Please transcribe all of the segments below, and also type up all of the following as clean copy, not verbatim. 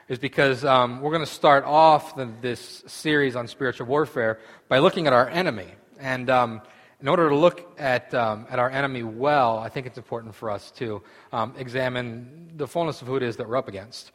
is because we're going to start off this series on spiritual warfare by looking at our enemy. And in order to look at our enemy well, I think it's important for us to examine the fullness of who it is that we're up against.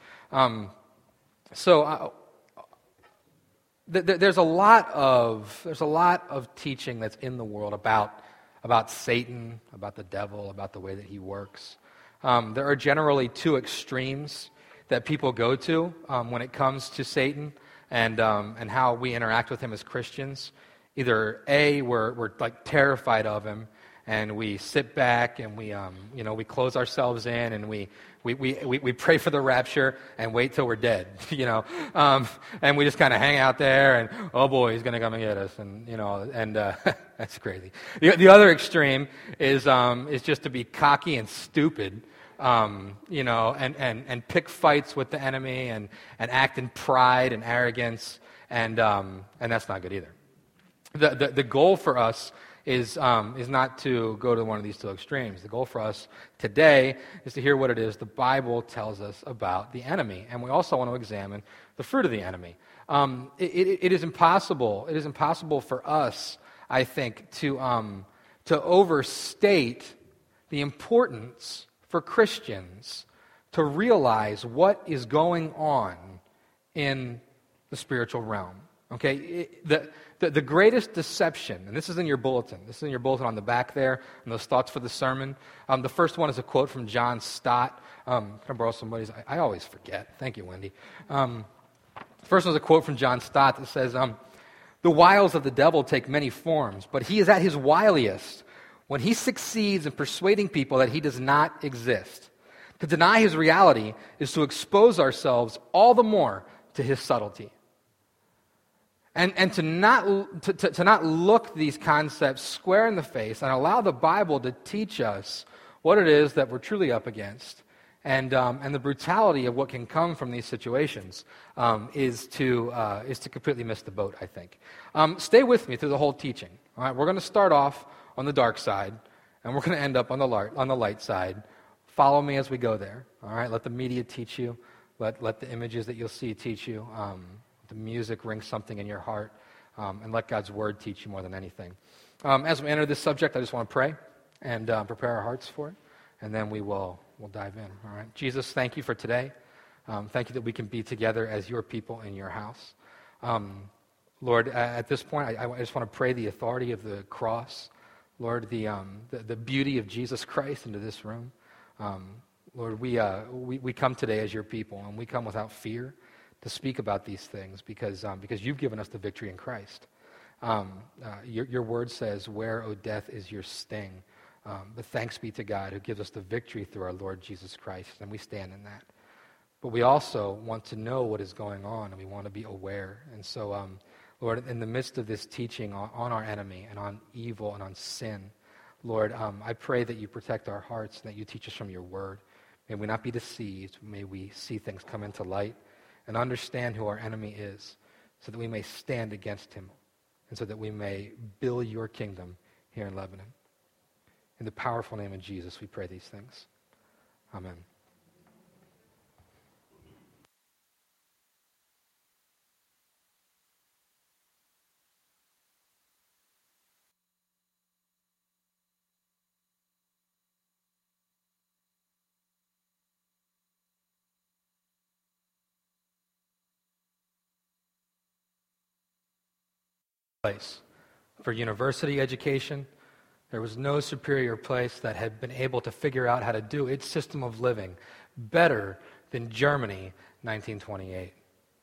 There's a lot of teaching that's in the world about Satan, about the devil, about the way that he works. There are generally two extremes that people go to when it comes to Satan and how we interact with him as Christians. Either A, we're like terrified of him, and we sit back and we close ourselves in and we pray for the rapture and wait till we're dead, and we just kind of hang out there and, oh boy, he's going to come and get us, and that's crazy. The other extreme is just to be cocky and stupid, and pick fights with the enemy and act in pride and arrogance, and that's not good either. The goal for us is not to go to one of these two extremes. The goal for us today is to hear what it is the Bible tells us about the enemy, and we also want to examine the fruit of the enemy. It is impossible. It is impossible for us, I think, to overstate the importance for Christians to realize what is going on in the spiritual realm. Okay, the greatest deception, and this is in your bulletin. This is in your bulletin on the back there, and those thoughts for the sermon. The first one is a quote from John Stott. Can I borrow somebody's? I always forget. Thank you, Wendy. The first one is a quote from John Stott that says, "The wiles of the devil take many forms, but he is at his wiliest when he succeeds in persuading people that he does not exist. To deny his reality is to expose ourselves all the more to his subtlety." And to not look these concepts square in the face and allow the Bible to teach us what it is that we're truly up against, and the brutality of what can come from these situations is to completely miss the boat, I think. Stay with me through the whole teaching. All right, we're going to start off on the dark side, and we're going to end up on the light side. Follow me as we go there. All right, let the media teach you. Let the images that you'll see teach you. The music ring something in your heart, and let God's word teach you more than anything. As we enter this subject, I just want to pray and prepare our hearts for it, and then we'll dive in. All right, Jesus, thank you for today. Thank you that we can be together as your people in your house. Lord, at this point, I just want to pray the authority of the cross, Lord, the beauty of Jesus Christ into this room. Lord, we come today as your people, and we come without fear to speak about these things because you've given us the victory in Christ. Your word says, "Where, O death, is your sting?" But thanks be to God who gives us the victory through our Lord Jesus Christ, and we stand in that. But we also want to know what is going on, and we want to be aware. And so, Lord, in the midst of this teaching on our enemy and on evil and on sin, Lord, I pray that you protect our hearts and that you teach us from your word. May we not be deceived. May we see things come into light and understand who our enemy is, so that we may stand against him, and so that we may build your kingdom here in Lebanon. In the powerful name of Jesus, we pray these things. Amen. Place for university education. There was no superior place that had been able to figure out how to do its system of living better than Germany, 1928.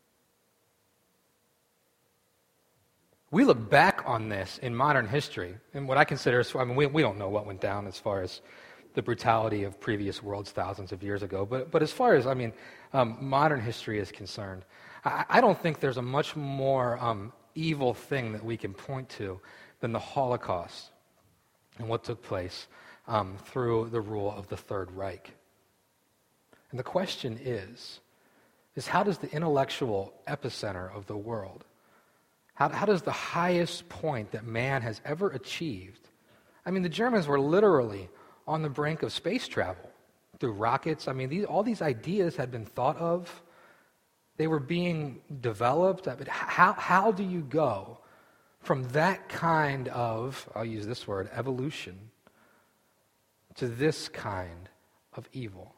We look back on this in modern history, and what I consider, we don't know what went down as far as the brutality of previous worlds thousands of years ago, but as far as, modern history is concerned, I don't think there's a much more evil thing that we can point to than the Holocaust and what took place through the rule of the Third Reich. And the question is how does the intellectual epicenter of the world, how does the highest point that man has ever achieved, the Germans were literally on the brink of space travel through rockets. All these ideas had been thought of They were being developed. But how do you go from that kind of, I'll use this word, evolution, to this kind of evil?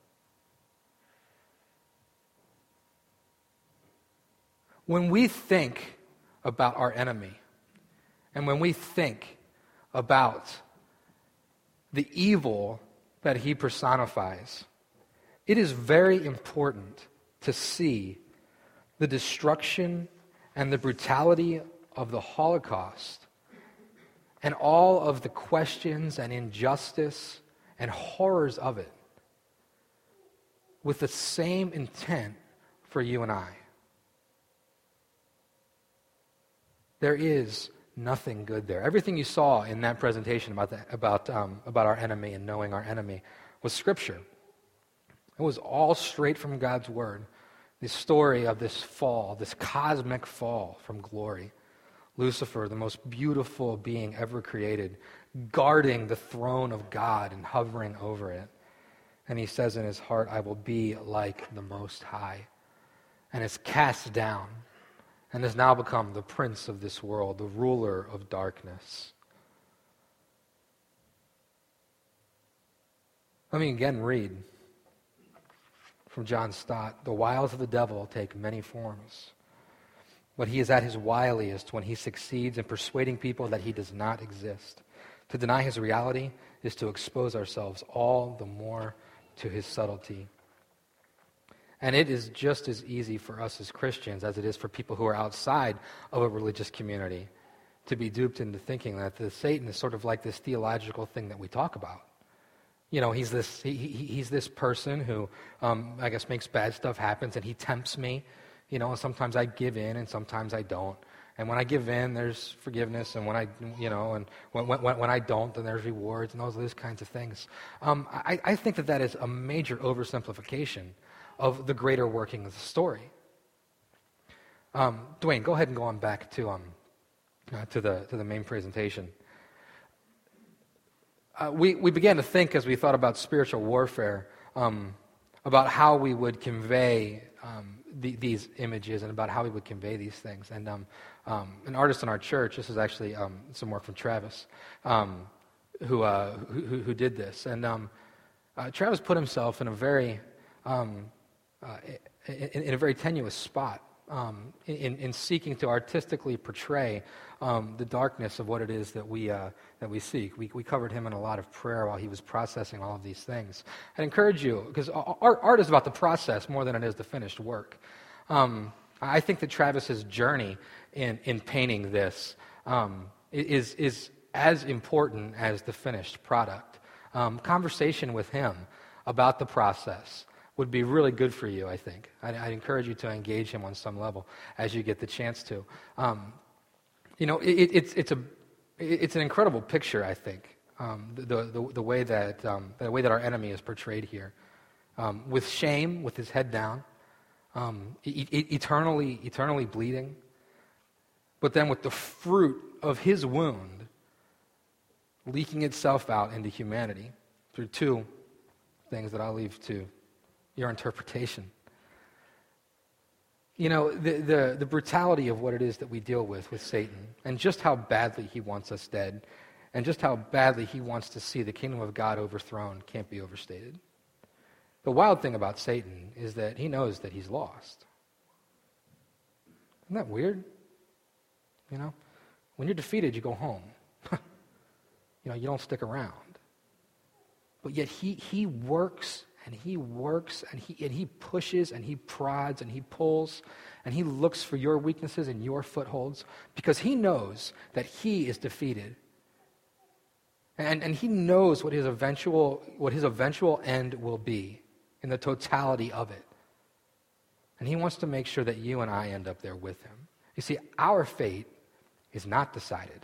When we think about our enemy, and when we think about the evil that he personifies, it is very important to see the destruction and the brutality of the Holocaust and all of the questions and injustice and horrors of it with the same intent for you and I. There is nothing good there. Everything you saw in that presentation about our enemy and knowing our enemy was Scripture. It was all straight from God's Word. The story of this fall, this cosmic fall from glory. Lucifer, the most beautiful being ever created, guarding the throne of God and hovering over it. And he says in his heart, I will be like the Most High. And is cast down and has now become the prince of this world, the ruler of darkness. Let me again read from John Stott. The wiles of the devil take many forms. But he is at his wiliest when he succeeds in persuading people that he does not exist. To deny his reality is to expose ourselves all the more to his subtlety. And it is just as easy for us as Christians as it is for people who are outside of a religious community to be duped into thinking that Satan is sort of like this theological thing that we talk about. You know, he's this person who, I guess, makes bad stuff happen, and he tempts me. You know, and sometimes I give in, and sometimes I don't. And when I give in, there's forgiveness, and when I don't, then there's rewards, and those kinds of things. I think that is a major oversimplification of the greater working of the story. Dwayne, go ahead and go on back to the main presentation. We began to think, as we thought about spiritual warfare, about how we would convey these images and about how we would convey these things. And an artist in our church, this is actually some work from Travis, who did this. And Travis put himself in a very in a very tenuous spot in seeking to artistically portray the darkness of what it is that we seek. We covered him in a lot of prayer while he was processing all of these things. I'd encourage you, because art is about the process more than it is the finished work. I think that Travis's journey in painting this is as important as the finished product. Conversation with him about the process would be really good for you, I think. I'd encourage you to engage him on some level as you get the chance to. It's an incredible picture, I think, the way that our enemy is portrayed here, with shame, with his head down, eternally bleeding, but then with the fruit of his wound leaking itself out into humanity through two things that I'll leave to your interpretation. You know, the brutality of what it is that we deal with Satan, and just how badly he wants us dead, and just how badly he wants to see the kingdom of God overthrown can't be overstated. The wild thing about Satan is that he knows that he's lost. Isn't that weird? You know, when you're defeated, you go home. You don't stick around. But yet he works and he works and he pushes and he prods and he pulls and he looks for your weaknesses and your footholds because he knows that he is defeated. And he knows what his eventual end will be in the totality of it. And he wants to make sure that you and I end up there with him. You see, our fate is not decided,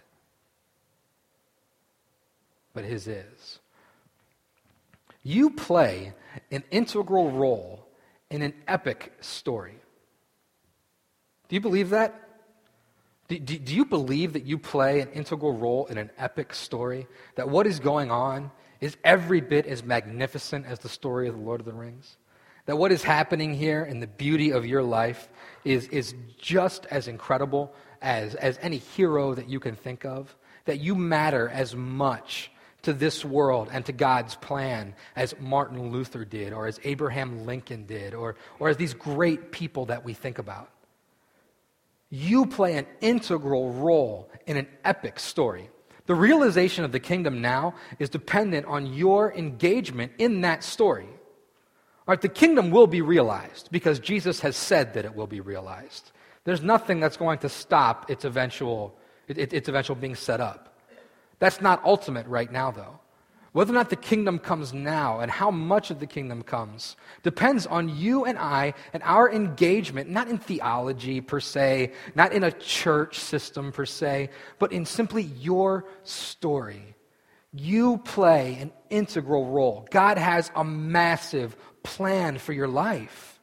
but his is. You play an integral role in an epic story. Do you believe that? Do you believe that you play an integral role in an epic story? That what is going on is every bit as magnificent as the story of the Lord of the Rings? that what is happening here and the beauty of your life is just as incredible as any hero that you can think of, that you matter as much to this world and to God's plan as Martin Luther did, or as Abraham Lincoln did, or as these great people that we think about. You play an integral role in an epic story. The realization of the kingdom now is dependent on your engagement in that story. All right, the kingdom will be realized because Jesus has said that it will be realized. There's nothing that's going to stop its eventual being set up. That's not ultimate right now, though. Whether or not the kingdom comes now and how much of the kingdom comes depends on you and I and our engagement, not in theology per se, not in a church system per se, but in simply your story. You play an integral role. God has a massive plan for your life.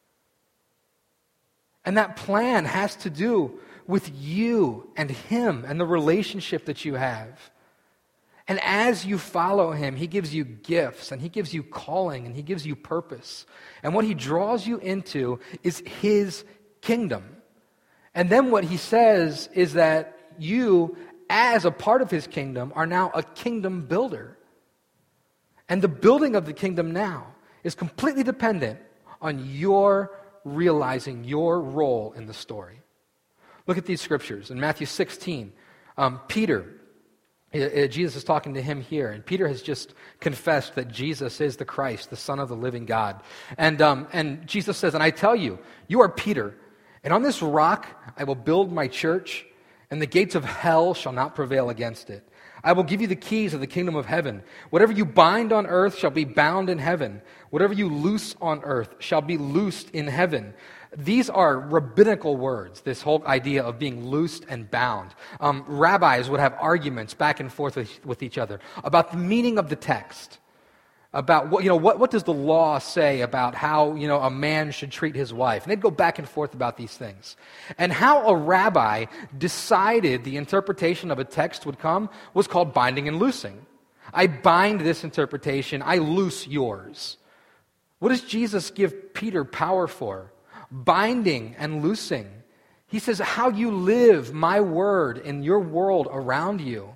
And that plan has to do with you and Him and the relationship that you have. And as you follow Him, He gives you gifts, and He gives you calling, and He gives you purpose. And what He draws you into is His kingdom. And then what He says is that you, as a part of His kingdom, are now a kingdom builder. And the building of the kingdom now is completely dependent on your realizing your role in the story. Look at these scriptures. In Matthew 16, Peter, Jesus is talking to him here, and Peter has just confessed that Jesus is the Christ, the Son of the living God. And Jesus says, "And I tell you, you are Peter, and on this rock I will build my church, and the gates of hell shall not prevail against it. I will give you the keys of the kingdom of heaven. Whatever you bind on earth shall be bound in heaven. Whatever you loose on earth shall be loosed in heaven." These are rabbinical words, this whole idea of being loosed and bound. Rabbis would have arguments back and forth with each other about the meaning of the text, about what does the law say about how a man should treat his wife. And they'd go back and forth about these things. And how a rabbi decided the interpretation of a text would come was called binding and loosing. I bind this interpretation, I loose yours. What does Jesus give Peter power for? Binding and loosing. He says, how you live my word in your world around you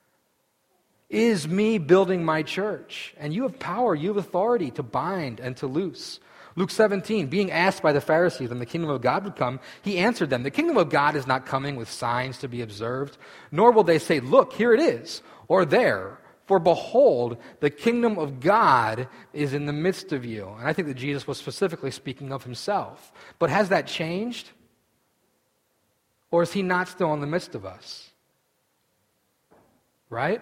is me building my church. And you have power, you have authority to bind and to loose. Luke 17, being asked by the Pharisees when the kingdom of God would come, he answered them, "The kingdom of God is not coming with signs to be observed, nor will they say, 'Look, here it is,' or 'There.' For behold, the kingdom of God is in the midst of you." And I think that Jesus was specifically speaking of himself. But has that changed? Or is he not still in the midst of us? Right?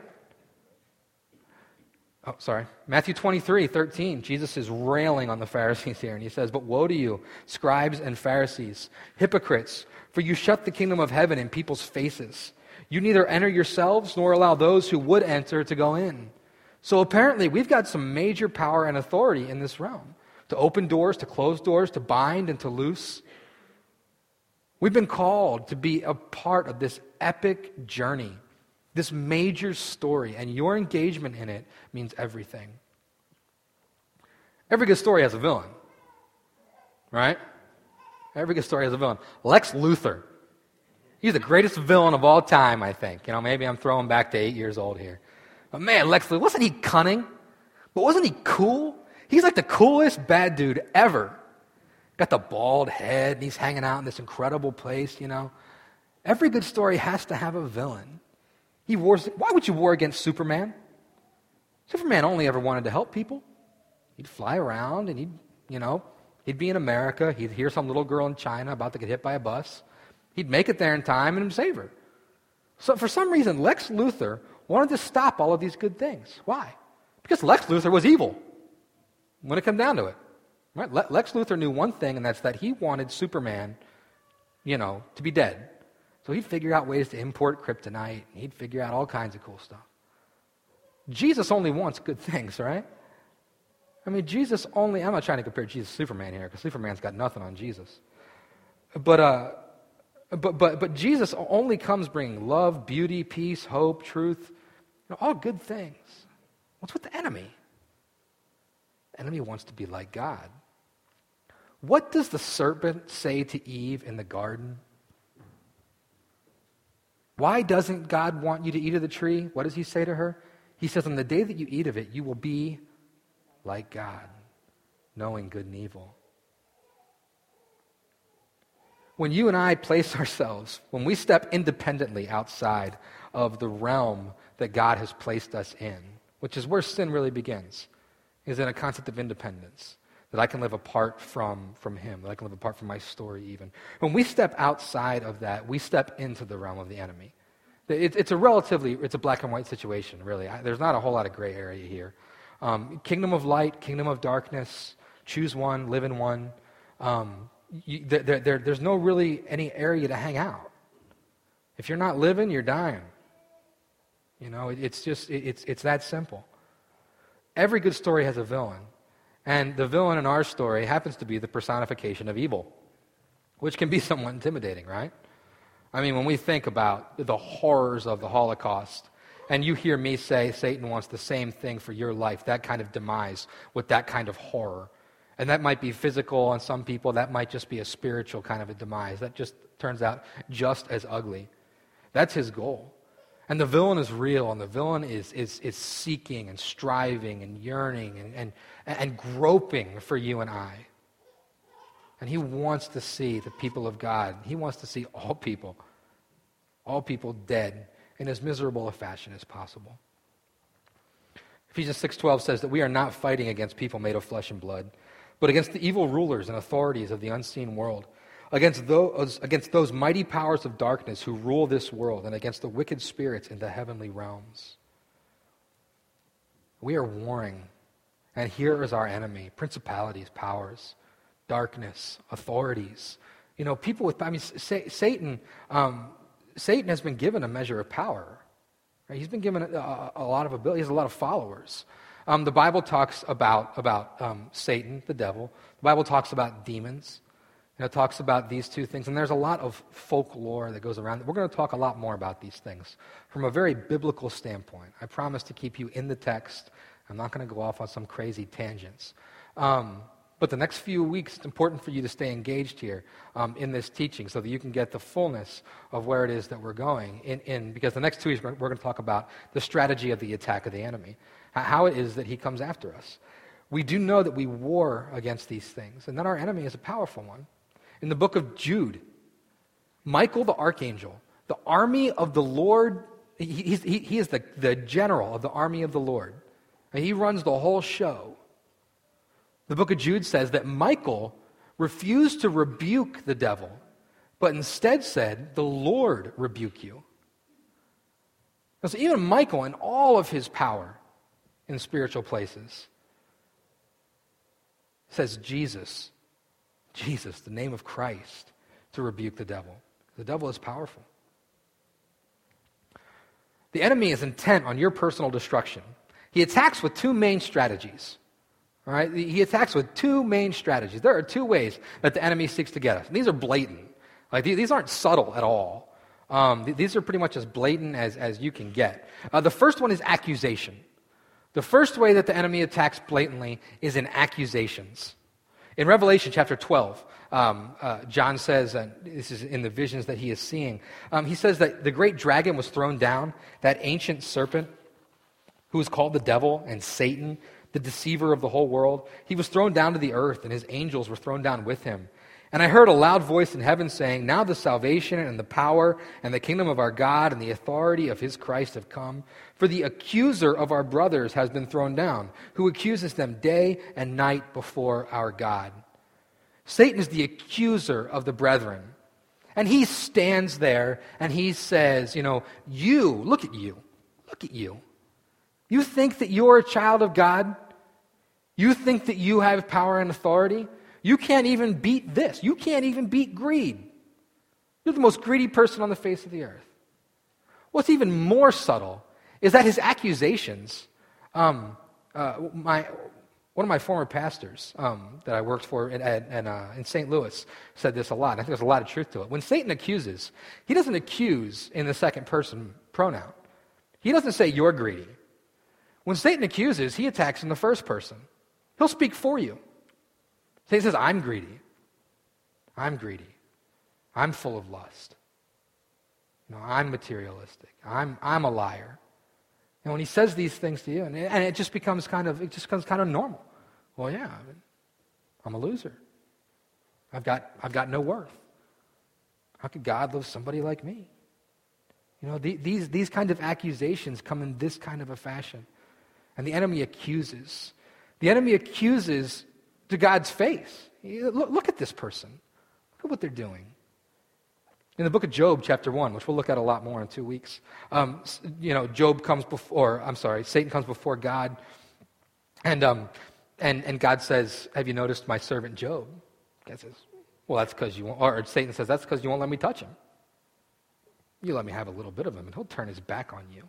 Oh, sorry. Matthew 23:13. Jesus is railing on the Pharisees here, and he says, "But woe to you, scribes and Pharisees, hypocrites, for you shut the kingdom of heaven in people's faces. You neither enter yourselves nor allow those who would enter to go in." So apparently we've got some major power and authority in this realm. To open doors, to close doors, to bind and to loose. We've been called to be a part of this epic journey, this major story, and your engagement in it means everything. Every good story has a villain, right? Every good story has a villain. Lex Luthor. He's the greatest villain of all time, I think. Maybe I'm throwing back to 8 years old here. But man, Lex Luthor, wasn't he cunning? But wasn't he cool? He's like the coolest bad dude ever. Got the bald head, and he's hanging out in this incredible place, Every good story has to have a villain. Why would you war against Superman? Superman only ever wanted to help people. He'd fly around, and he'd be in America. He'd hear some little girl in China about to get hit by a bus. He'd make it there in time and save her. So for some reason, Lex Luthor wanted to stop all of these good things. Why? Because Lex Luthor was evil when it came down to it. Right? Lex Luthor knew one thing, and that's that he wanted Superman, to be dead. So he'd figure out ways to import kryptonite, and he'd figure out all kinds of cool stuff. Jesus only wants good things, right? I'm not trying to compare Jesus to Superman here, because Superman's got nothing on Jesus. But Jesus only comes bringing love, beauty, peace, hope, truth, all good things. What's with the enemy? The enemy wants to be like God. What does the serpent say to Eve in the garden? Why doesn't God want you to eat of the tree? What does he say to her? He says, on the day that you eat of it, you will be like God, knowing good and evil. When you and I place ourselves, when we step independently outside of the realm that God has placed us in, which is where sin really begins, is in a concept of independence, that I can live apart from him, that I can live apart from my story even. When we step outside of that, we step into the realm of the enemy. It's a black and white situation, really. There's not a whole lot of gray area here. Kingdom of light, kingdom of darkness, choose one, live in one. There's no really any area to hang out. If you're not living, you're dying. It's that simple. Every good story has a villain. And the villain in our story happens to be the personification of evil, which can be somewhat intimidating, right? I mean, when we think about the horrors of the Holocaust, and you hear me say Satan wants the same thing for your life, that kind of demise with that kind of horror. And that might be physical on some people, that might just be a spiritual kind of a demise. That just turns out just as ugly. That's his goal. And the villain is real, and the villain is seeking and striving and yearning and groping for you and I. And he wants to see the people of God. He wants to see all people dead in as miserable a fashion as possible. Ephesians 6:12 says that we are not fighting against people made of flesh and blood, but against the evil rulers and authorities of the unseen world, against those mighty powers of darkness who rule this world, and against the wicked spirits in the heavenly realms. We are warring, and here is our enemy: principalities, powers, darkness, authorities. Satan has been given a measure of power. Right? He's been given a lot of ability. He has a lot of followers. The Bible talks about Satan, the devil. The Bible talks about demons. It talks about these two things, and there's a lot of folklore that goes around. We're going to talk a lot more about these things from a very biblical standpoint. I promise to keep you in the text. I'm not going to go off on some crazy tangents. But the next few weeks, it's important for you to stay engaged here in this teaching so that you can get the fullness of where it is that we're going. Because the next 2 weeks, we're going to talk about the strategy of the attack of the enemy, how it is that he comes after us. We do know that we war against these things, and that our enemy is a powerful one. In the book of Jude, Michael the archangel, the army of the Lord, he is the general of the army of the Lord. And he runs the whole show. The book of Jude says that Michael refused to rebuke the devil, but instead said, "The Lord rebuke you." And so even Michael, in all of his power in spiritual places, says Jesus, the name of Christ, to rebuke the devil. The devil is powerful. The enemy is intent on your personal destruction. He attacks with two main strategies. All right? He attacks with two main strategies. There are two ways that the enemy seeks to get us. And these are blatant. Like these aren't subtle at all. These are pretty much as blatant as you can get. The first one is accusation. The first way that the enemy attacks blatantly is in accusations. In Revelation chapter 12, John says, and this is in the visions that he is seeing, he says that the great dragon was thrown down, that ancient serpent who is called the devil and Satan, the deceiver of the whole world. He was thrown down to the earth, and his angels were thrown down with him. And I heard a loud voice in heaven saying, "Now the salvation and the power and the kingdom of our God and the authority of his Christ have come. For the accuser of our brothers has been thrown down, who accuses them day and night before our God." Satan is the accuser of the brethren. And he stands there and he says, look at you. You think that you're a child of God? You think that you have power and authority? You can't even beat this. You can't even beat greed. You're the most greedy person on the face of the earth. What's even more subtle is that his accusations, one of my former pastors that I worked for in St. Louis said this a lot, and I think there's a lot of truth to it. When Satan accuses, he doesn't accuse in the second person pronoun. He doesn't say, "You're greedy." When Satan accuses, he attacks in the first person. He'll speak for you. He says, "I'm greedy. I'm greedy. I'm full of lust. I'm materialistic. I'm a liar. And when he says these things to you, and it just becomes kind of normal. Well, yeah, I'm a loser. I've got no worth. How could God love somebody like me? These kinds of accusations come in this kind of a fashion. And the enemy accuses. The enemy accuses to God's face. Look at this person. Look at what they're doing. In the book of Job, chapter 1, which we'll look at a lot more in 2 weeks, Satan comes before God, and God says, have you noticed my servant Job? God says, well, that's because you won't, or Satan says, that's because you won't let me touch him. You let me have a little bit of him, and he'll turn his back on you.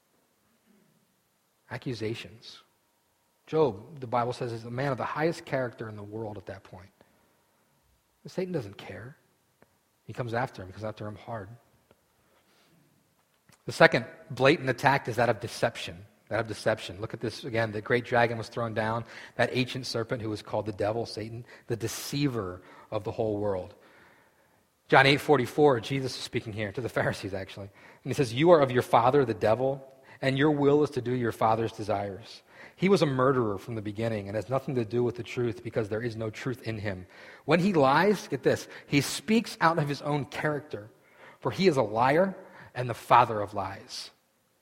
Accusations. Job, the Bible says, is a man of the highest character in the world at that point. But Satan doesn't care. He comes after him. He comes after him hard. The second blatant attack is that of deception. Look at this again. The great dragon was thrown down, that ancient serpent who was called the devil, Satan, the deceiver of the whole world. John 8:44, Jesus is speaking here to the Pharisees, actually. And he says, you are of your father, the devil, and your will is to do your father's desires. He was a murderer from the beginning and has nothing to do with the truth because there is no truth in him. When he lies, get this, he speaks out of his own character, for he is a liar and the father of lies.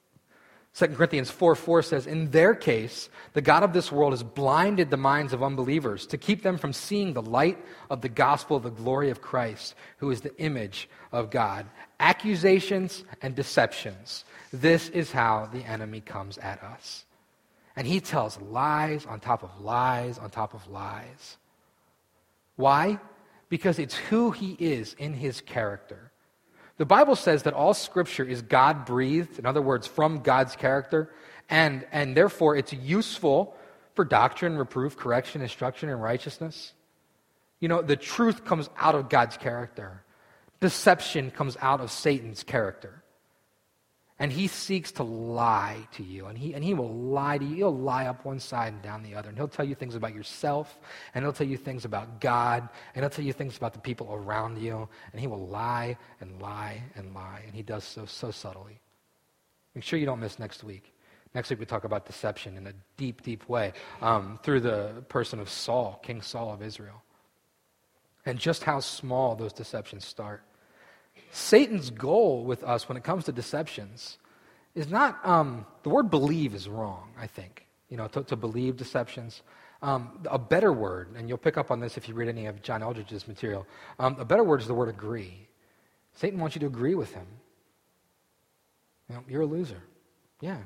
2 Corinthians 4:4 says, in their case, the God of this world has blinded the minds of unbelievers to keep them from seeing the light of the gospel of the glory of Christ, who is the image of God. Accusations and deceptions. This is how the enemy comes at us. And he tells lies on top of lies on top of lies. Why? Because it's who he is in his character. The Bible says that all Scripture is God-breathed, in other words, from God's character, and therefore it's useful for doctrine, reproof, correction, instruction, and righteousness. The truth comes out of God's character. Deception comes out of Satan's character. And he seeks to lie to you, and he will lie to you. He'll lie up one side and down the other, and he'll tell you things about yourself, and he'll tell you things about God, and he'll tell you things about the people around you, and he will lie and lie and lie, and he does so subtly. Make sure you don't miss next week. Next week we talk about deception in a deep, deep way through the person of Saul, King Saul of Israel, and just how small those deceptions start. Satan's goal with us when it comes to deceptions is not, the word believe is wrong, I think, to believe deceptions. A better word, and you'll pick up on this if you read any of John Eldridge's material, a better word is the word agree. Satan wants you to agree with him. You're a loser. Yeah.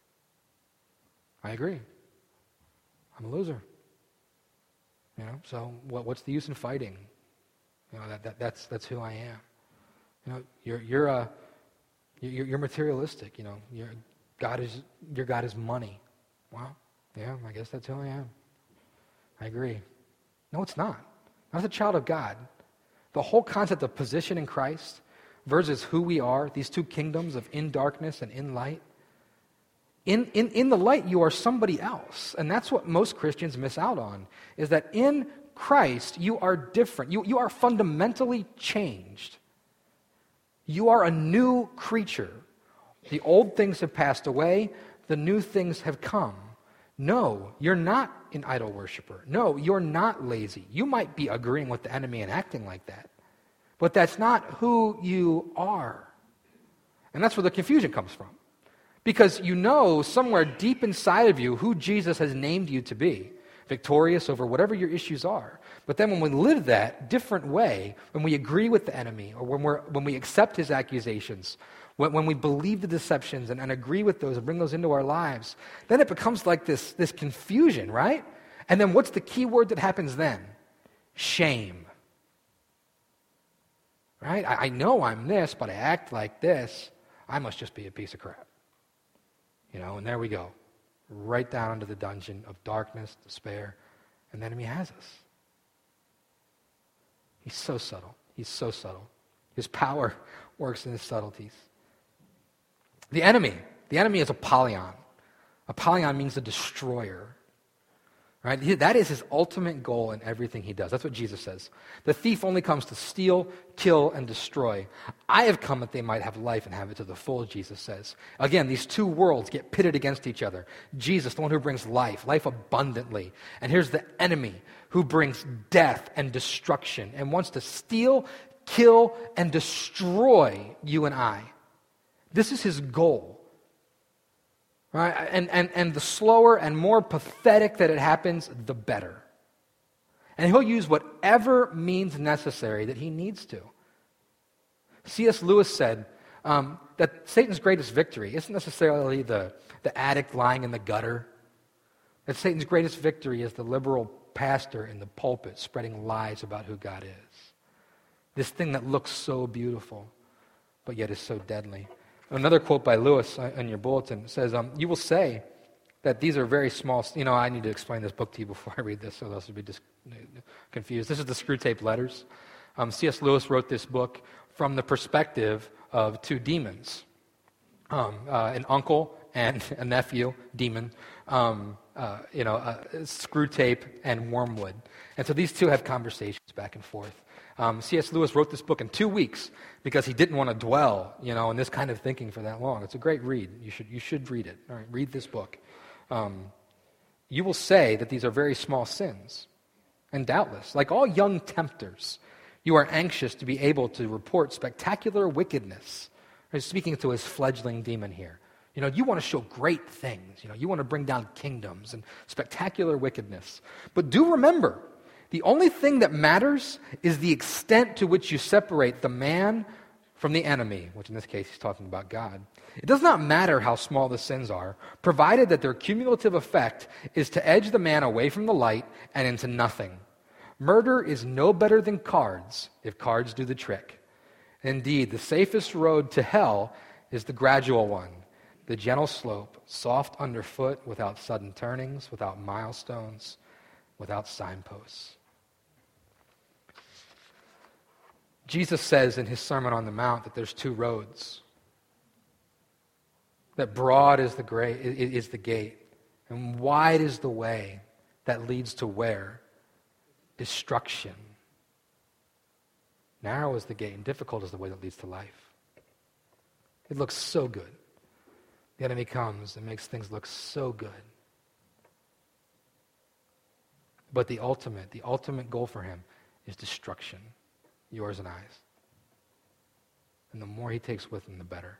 I agree. I'm a loser. So what's the use in fighting? That's who I am. You're materialistic. Your God is money. Well, yeah, I guess that's who I am. I agree. No, it's not. Not as a child of God. The whole concept of position in Christ versus who we are, these two kingdoms of in darkness and in light. In the light, you are somebody else, and that's what most Christians miss out on. Is that in Christ you are different. You are fundamentally changed. You are a new creature. The old things have passed away. The new things have come. No, you're not an idol worshiper. No, you're not lazy. You might be agreeing with the enemy and acting like that. But that's not who you are. And that's where the confusion comes from. Because somewhere deep inside of you who Jesus has named you to be. Victorious over whatever your issues are. But then when we live that different way, when we agree with the enemy, or when we accept his accusations, when we believe the deceptions and agree with those and bring those into our lives, then it becomes like this confusion, right? And then what's the key word that happens then? Shame. Right? I know I'm this, but I act like this. I must just be a piece of crap. And there we go. Right down into the dungeon of darkness, despair, and the enemy has us. He's so subtle. His power works in his subtleties. The enemy is Apollyon. Apollyon means the destroyer. Right? That is his ultimate goal in everything he does. That's what Jesus says. The thief only comes to steal, kill, and destroy. I have come that they might have life and have it to the full, Jesus says. Again, these two worlds get pitted against each other. Jesus, the one who brings life abundantly. And here's the enemy who brings death and destruction and wants to steal, kill, and destroy you and I. This is his goal. Right? And the slower and more pathetic that it happens, the better. And he'll use whatever means necessary that he needs to. C.S. Lewis said that Satan's greatest victory isn't necessarily the addict lying in the gutter. That Satan's greatest victory is the liberal pastor in the pulpit spreading lies about who God is. This thing that looks so beautiful, but yet is so deadly. Another quote by Lewis in your bulletin says, you will say that these are very small. I need to explain this book to you before I read this, so those will be just confused. This is the Screwtape Letters. C.S. Lewis wrote this book from the perspective of two demons, an uncle and a nephew, demon, Screwtape and Wormwood. And so these two have conversations back and forth. C.S. Lewis wrote this book in 2 weeks because he didn't want to dwell, in this kind of thinking for that long. It's a great read. You should read it. All right, read this book. You will say that these are very small sins, and doubtless, like all young tempters, you are anxious to be able to report spectacular wickedness. He's speaking to his fledgling demon here. You want to show great things. You want to bring down kingdoms and spectacular wickedness. But do remember, the only thing that matters is the extent to which you separate the man from the enemy, which in this case he's talking about God. It does not matter how small the sins are, provided that their cumulative effect is to edge the man away from the light and into nothing. Murder is no better than cards if cards do the trick. Indeed, the safest road to hell is the gradual one, the gentle slope, soft underfoot, without sudden turnings, without milestones, without signposts. Jesus says in his Sermon on the Mount that there's two roads. That broad is the gate, and wide is the way that leads to where? Destruction. Narrow is the gate, and difficult is the way that leads to life. It looks so good. The enemy comes and makes things look so good. But the ultimate goal for him is destruction. Yours and I's. And the more he takes with him, the better.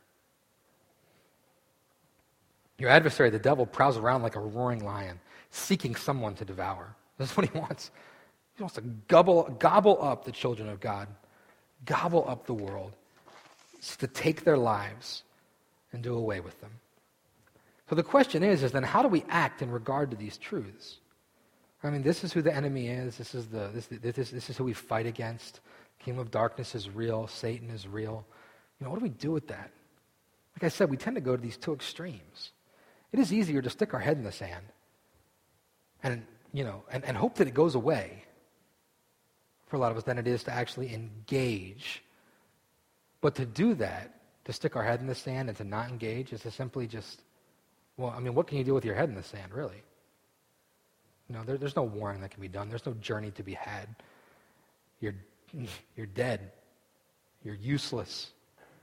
Your adversary, the devil, prowls around like a roaring lion, seeking someone to devour. That's what he wants. He wants to gobble up the children of God, gobble up the world, to take their lives and do away with them. So the question is then how do we act in regard to these truths? I mean, this is who the enemy is. This is who we fight against. Kingdom of darkness is real. Satan is real. What do we do with that? Like I said, we tend to go to these two extremes. It is easier to stick our head in the sand and hope that it goes away for a lot of us than it is to actually engage. But to do that, to stick our head in the sand and to not engage, is to simply just, what can you do with your head in the sand, really? There's no warring that can be done. There's no journey to be had. You're dead. You're useless.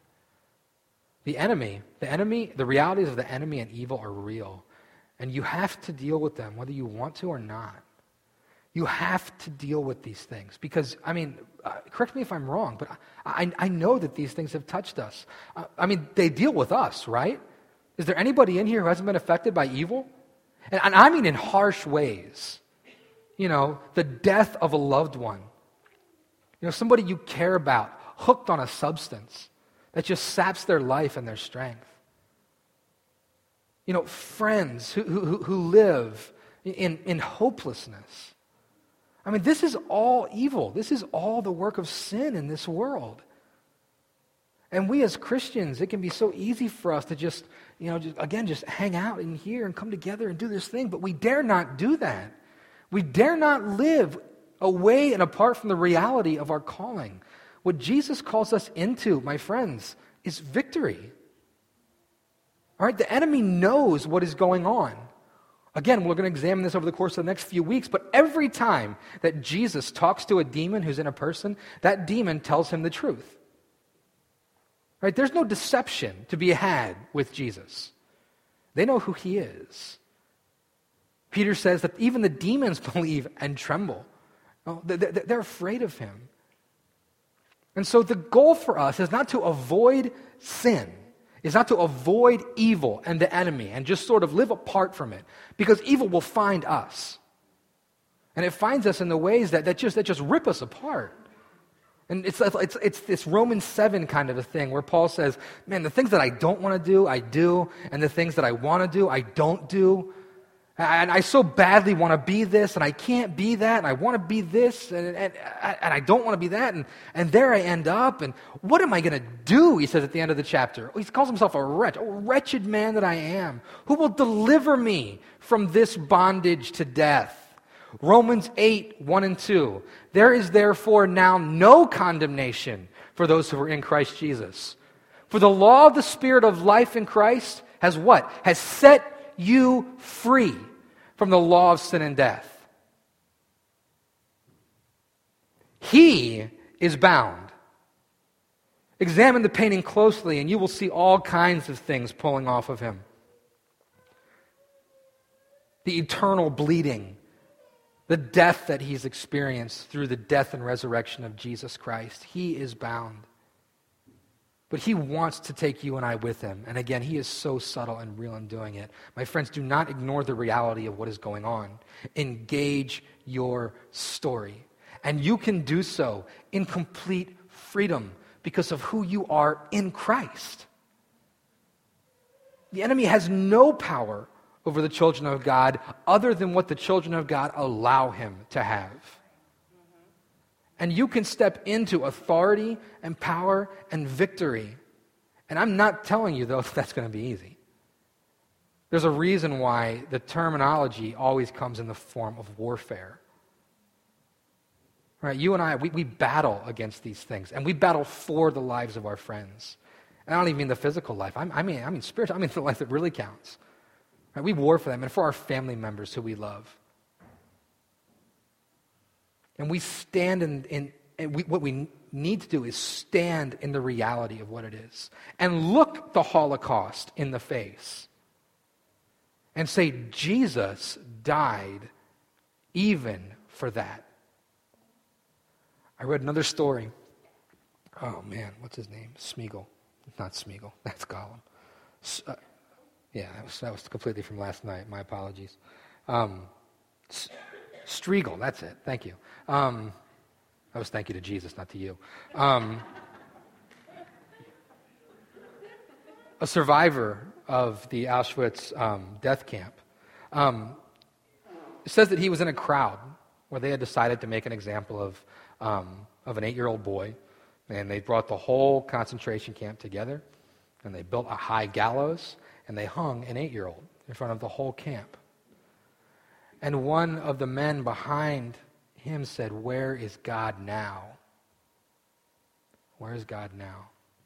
The realities of the enemy and evil are real. And you have to deal with them, whether you want to or not. You have to deal with these things. Because, correct me if I'm wrong, but I know that these things have touched us. They deal with us, right? Is there anybody in here who hasn't been affected by evil? And I mean in harsh ways. The death of a loved one. Somebody you care about, hooked on a substance that just saps their life and their strength. Friends who live in hopelessness. This is all evil. This is all the work of sin in this world. And we as Christians, it can be so easy for us to just hang out in here and come together and do this thing, but we dare not do that. We dare not live away and apart from the reality of our calling. What Jesus calls us into, my friends, is victory. All right, the enemy knows what is going on. Again, we're going to examine this over the course of the next few weeks, but every time that Jesus talks to a demon who's in a person, that demon tells him the truth. Right? There's no deception to be had with Jesus. They know who he is. Peter says that even the demons believe and tremble. Oh, they're afraid of him. And so the goal for us is not to avoid sin, is not to avoid evil and the enemy and just sort of live apart from it, because evil will find us. And it finds us in the ways that just rip us apart. And it's this Romans 7 kind of a thing where Paul says, man, the things that I don't want to do, I do, and the things that I want to do, I don't do. And I so badly want to be this, and I can't be that, and I want to be this, and I don't want to be that, and there I end up, and what am I going to do, he says at the end of the chapter. He calls himself a wretch, a wretched man that I am. Who will deliver me from this bondage to death? Romans 8, 1 and 2. There is therefore now no condemnation for those who are in Christ Jesus. For the law of the Spirit of life in Christ has what? Has set you free from the law of sin and death. He is bound. Examine the painting closely and you will see all kinds of things pulling off of him. The eternal bleeding, the death that he's experienced through the death and resurrection of Jesus Christ. He is bound. But he wants to take you and I with him. And again, he is so subtle and real in doing it. My friends, do not ignore the reality of what is going on. Engage your story. And you can do so in complete freedom because of who you are in Christ. The enemy has no power over the children of God other than what the children of God allow him to have. And you can step into authority and power and victory. And I'm not telling you, though, that's going to be easy. There's a reason why the terminology always comes in the form of warfare. Right? You and I, we battle against these things. And we battle for the lives of our friends. And I don't even mean the physical life. I mean spiritual. I mean the life that really counts. Right? We war for them and for our family members who we love. And we stand what we need to do is stand in the reality of what it is. And look the Holocaust in the face. And say, Jesus died even for that. I read another story. Oh man, what's his name? Smeagol. Not Smeagol, that's Gollum. Yeah, that was completely from last night. My apologies. Striegel, that's it. Thank you. I was thank you to Jesus, not to you. A survivor of the Auschwitz death camp says that he was in a crowd where they had decided to make an example of an 8-year-old boy, and they brought the whole concentration camp together, and they built a high gallows, and they hung an 8-year-old in front of the whole camp. And one of the men behind him said, "Where is God now? Where is God now?"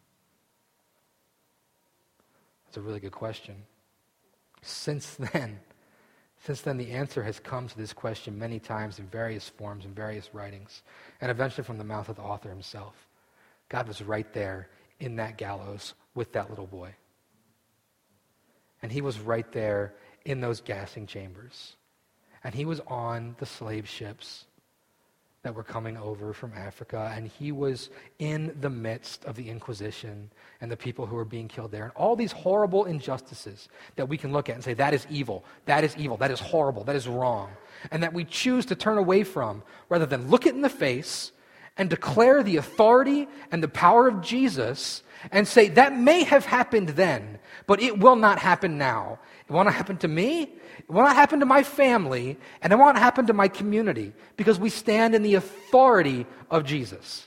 That's a really good question. Since then, the answer has come to this question many times in various forms, in various writings, and eventually from the mouth of the author himself. God was right there in that gallows with that little boy. And he was right there in those gassing chambers. And he was on the slave ships that were coming over from Africa, and he was in the midst of the Inquisition and the people who were being killed there, and all these horrible injustices that we can look at and say, that is evil, that is horrible, that is wrong, and that we choose to turn away from rather than look it in the face and declare the authority and the power of Jesus and say, that may have happened then, but it will not happen now. It will not happen to me, it will not happen to my family, and it won't happen to my community, because we stand in the authority of Jesus.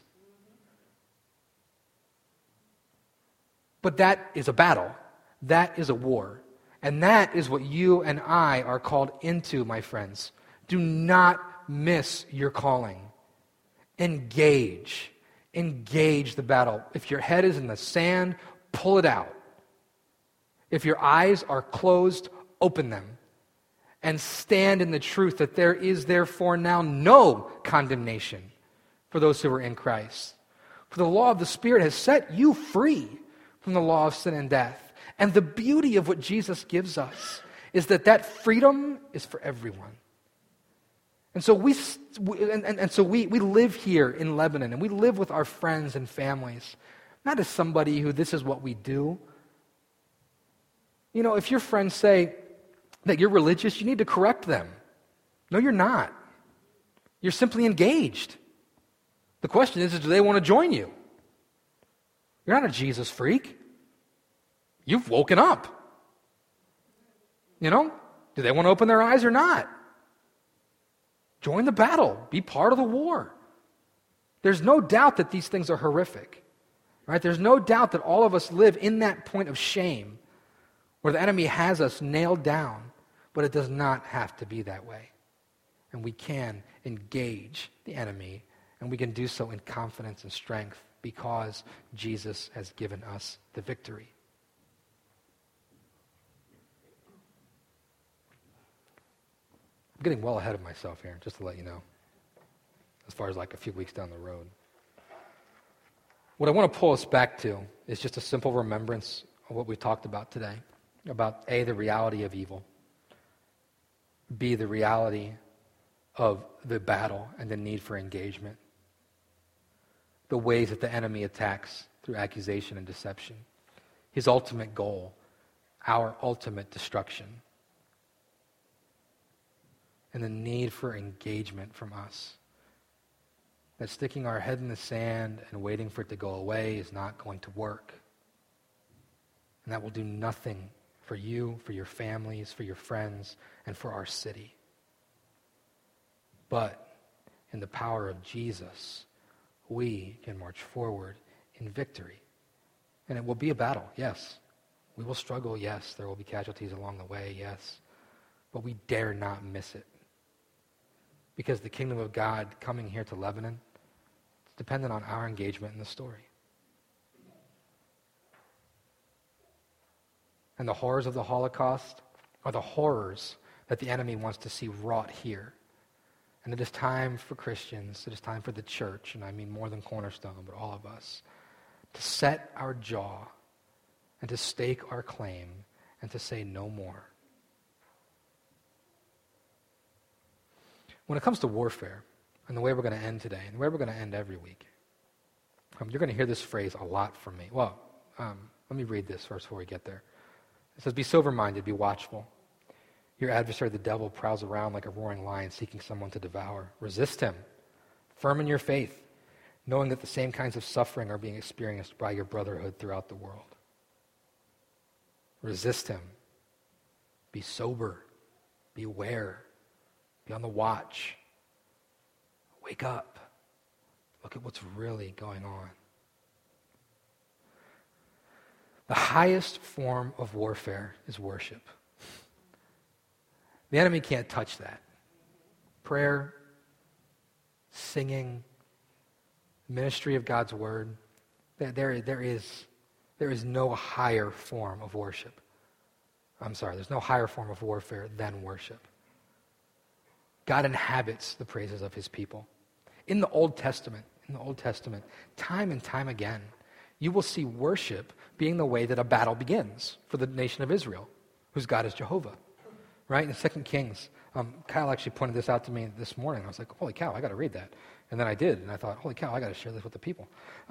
But that is a battle. That is a war. And that is what you and I are called into, my friends. Do not miss your calling. Engage the battle. If your head is in the sand, pull it out. If your eyes are closed, open them. and stand in the truth that there is therefore now no condemnation for those who are in Christ. For the law of the Spirit has set you free from the law of sin and death. And the beauty of what Jesus gives us is that freedom is for everyone. And so we live here in Lebanon, and we live with our friends and families, not as somebody who this is what we do. You know, if your friends say that you're religious, you need to correct them. No, you're not. You're simply engaged. The question is do they want to join you? You're not a Jesus freak. You've woken up. You know, do they want to open their eyes or not? Join the battle. Be part of the war. There's no doubt that these things are horrific. Right? There's no doubt that all of us live in that point of shame where the enemy has us nailed down, but it does not have to be that way. And we can engage the enemy, and we can do so in confidence and strength because Jesus has given us the victory. I'm getting well ahead of myself here, just to let you know, as far as like a few weeks down the road. What I want to pull us back to is just a simple remembrance of what we talked about today, about A, the reality of evil, B, the reality of the battle and the need for engagement, the ways that the enemy attacks through accusation and deception, his ultimate goal, our ultimate destruction, and the need for engagement from us. That sticking our head in the sand and waiting for it to go away is not going to work. And that will do nothing for you, for your families, for your friends, and for our city. But in the power of Jesus, we can march forward in victory. And it will be a battle, yes. We will struggle, yes. There will be casualties along the way, yes. But we dare not miss it. Because the kingdom of God coming here to Lebanon is dependent on our engagement in the story. And the horrors of the Holocaust are the horrors that the enemy wants to see wrought here. And it is time for Christians, it is time for the church, and I mean more than Cornerstone, but all of us, to set our jaw and to stake our claim and to say no more. When it comes to warfare, and the way we're going to end today, and the way we're going to end every week, you're going to hear this phrase a lot from me. Well, let me read this first before we get there. It says, be sober-minded, be watchful. Your adversary, the devil, prowls around like a roaring lion seeking someone to devour. Resist him, firm in your faith, knowing that the same kinds of suffering are being experienced by your brotherhood throughout the world. Resist him. Be sober. Be aware. Be on the watch. Wake up. Look at what's really going on. The highest form of warfare is worship. The enemy can't touch that. Prayer, singing, ministry of God's word, there is no higher form of worship. There's no higher form of warfare than worship. God inhabits the praises of his people. In the Old Testament, time and time again, you will see worship being the way that a battle begins for the nation of Israel, whose God is Jehovah. Right? In 2 Kings, Kyle actually pointed this out to me this morning. I was like, holy cow, I got to read that. And then I did, and I thought, holy cow, I got to share this with the people.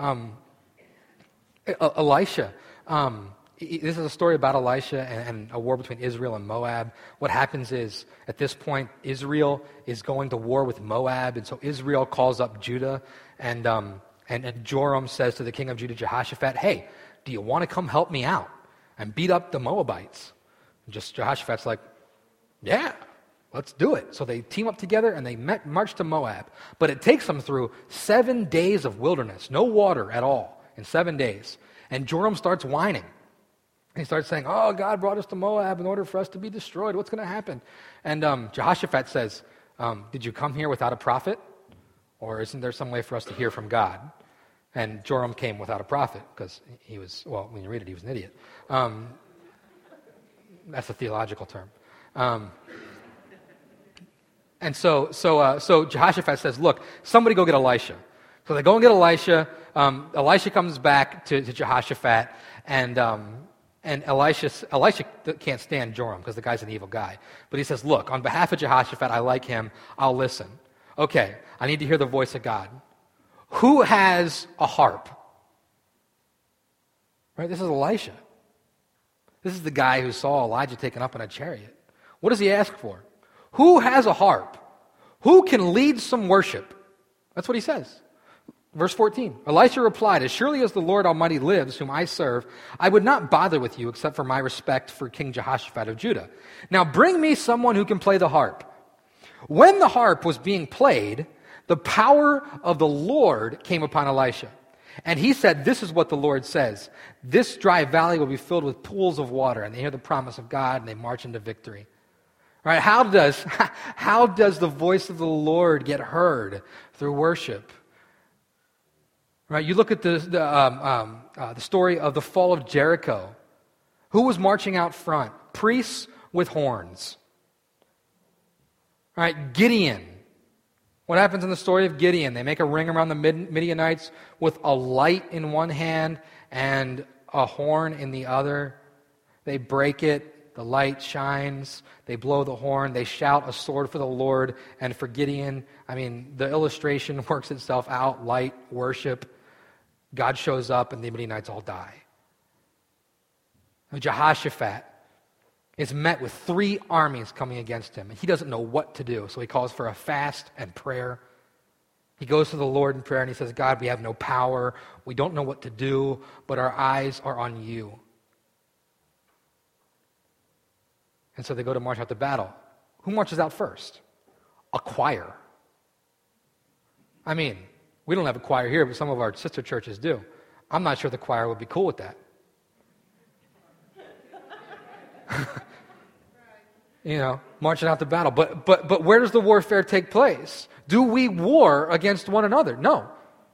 Elisha, this is a story about Elisha and a war between Israel and Moab. What happens is, at this point, Israel is going to war with Moab, and so Israel calls up Judah, and Joram says to the king of Judah, Jehoshaphat, hey, do you want to come help me out and beat up the Moabites? And just Jehoshaphat's like, yeah, let's do it. So they team up together and they march to Moab. But it takes them through 7 days of wilderness, no water at all, in 7 days. And Joram starts whining. He starts saying, oh, God brought us to Moab in order for us to be destroyed. What's going to happen? And Jehoshaphat says, did you come here without a prophet? Or isn't there some way for us to hear from God? And Joram came without a prophet because he was, well, when you read it, he was an idiot. That's a theological term. And so Jehoshaphat says, look, somebody go get Elisha. So they go and get Elisha. Elisha comes back to Jehoshaphat, and Elisha can't stand Joram because the guy's an evil guy. But he says, look, on behalf of Jehoshaphat, I like him. I'll listen. Okay, I need to hear the voice of God. Who has a harp? Right, this is Elisha. This is the guy who saw Elijah taken up in a chariot. What does he ask for? Who has a harp? Who can lead some worship? That's what he says. Verse 14, Elisha replied, as surely as the Lord Almighty lives, whom I serve, I would not bother with you except for my respect for King Jehoshaphat of Judah. Now bring me someone who can play the harp. When the harp was being played, the power of the Lord came upon Elisha. And he said, this is what the Lord says. This dry valley will be filled with pools of water. And they hear the promise of God and they march into victory. Right? How does the voice of the Lord get heard? Through worship. Right? You look at the story of the fall of Jericho. Who was marching out front? Priests with horns. Right? Gideon. What happens in the story of Gideon? They make a ring around the Midianites with a light in one hand and a horn in the other. They break it. The light shines. They blow the horn. They shout a sword for the Lord and for Gideon. I mean, the illustration works itself out. Light, worship. God shows up and the Midianites all die. Jehoshaphat is met with 3 armies coming against him. And he doesn't know what to do. So he calls for a fast and prayer. He goes to the Lord in prayer and he says, God, we have no power. We don't know what to do, but our eyes are on you. And so they go to march out to battle. Who marches out first? A choir. I mean, we don't have a choir here, but some of our sister churches do. I'm not sure the choir would be cool with that. Marching out to battle. But where does the warfare take place? Do we war against one another? No.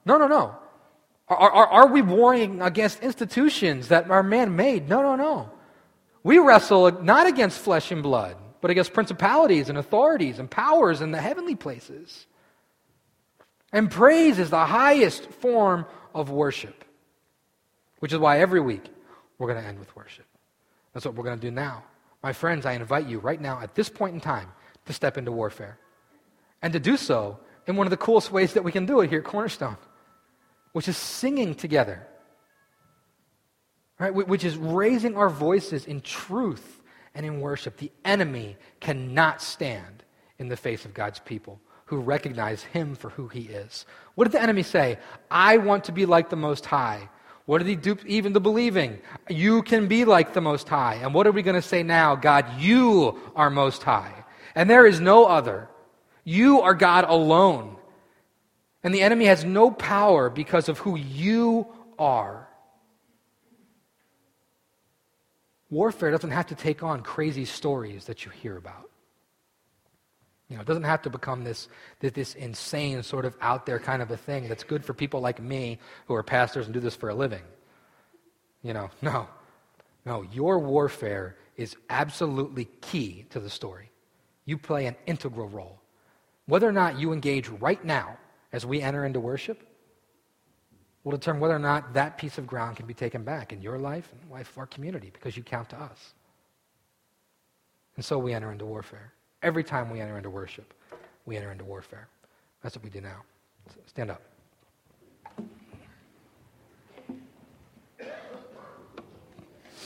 Are we warring against institutions that are man-made? No. We wrestle not against flesh and blood, but against principalities and authorities and powers in the heavenly places. And praise is the highest form of worship, which is why every week we're going to end with worship. That's what we're going to do now. My friends, I invite you right now at this point in time to step into warfare. And to do so in one of the coolest ways that we can do it here at Cornerstone, which is singing together. Right? Which is raising our voices in truth and in worship. The enemy cannot stand in the face of God's people who recognize him for who he is. What did the enemy say? I want to be like the Most High. What did he do even the believing? You can be like the Most High. And what are we going to say now? God, you are Most High. And there is no other. You are God alone. And the enemy has no power because of who you are. Warfare doesn't have to take on crazy stories that you hear about. It doesn't have to become this insane sort of out there kind of a thing that's good for people like me who are pastors and do this for a living. No. Your warfare is absolutely key to the story. You play an integral role. Whether or not you engage right now as we enter into worship will determine whether or not that piece of ground can be taken back in your life and the life of our community because you count to us. And so we enter into warfare. Every time we enter into worship, we enter into warfare. That's what we do now. So stand up.